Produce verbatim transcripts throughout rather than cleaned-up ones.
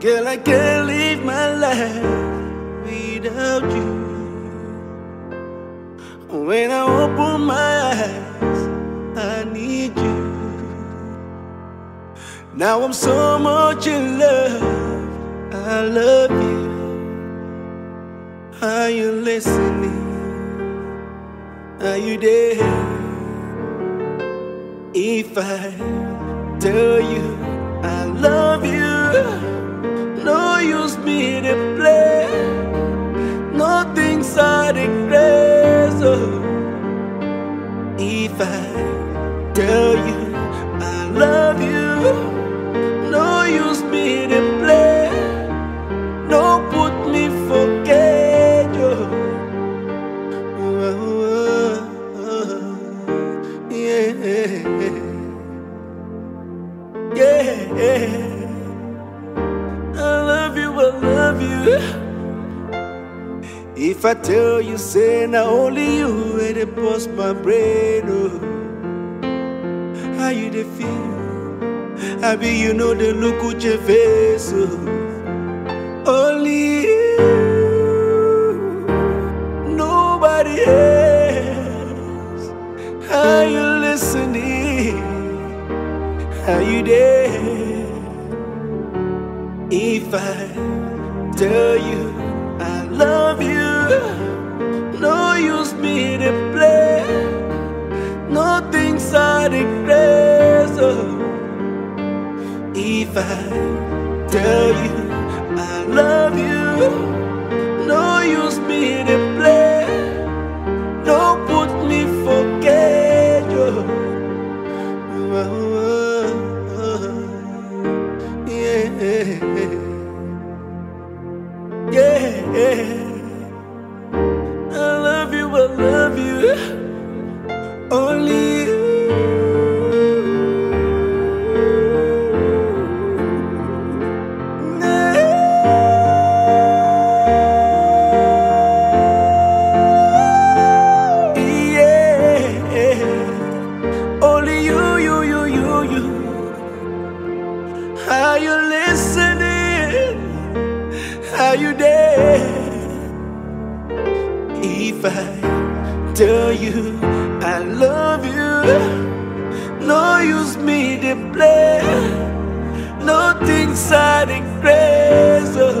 Girl, I can't live my life without you. When I open my eyes, I need you. Now I'm so much in love, I love you. Are you listening? Are you there? If I tell you I love you, no use me to play. Nothing's out of grace. Oh. If I tell you I love you, no use me to play. No put me forget you. Oh, oh, oh, yeah, yeah. I love you, I love you. If I tell you, say now only you where they bust my brain. Oh, how you they feel? I be you know the look at your face. Oh, only you, nobody else. Are you listening? Are you there? If I tell you I love you, no use me to play. Nothing's out of grace. Oh. If I tell you I love you, no use me to play. No put me forget you. Oh, oh, oh, yeah. Yeah, I love you, I love you. Only you. Yeah, only you, you, you, you, you. Are you listening? Are you there? If I tell you I love you, no use me to play. Nothing's out of grace. Oh.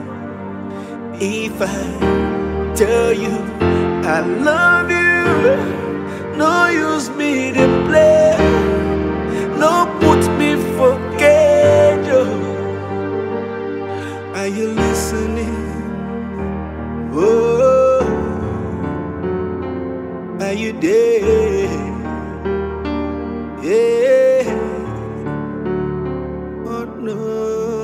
If I tell you I love you, no use me to play. No put me forget you. Are you listening? Oh, are you there? Yeah. Oh no.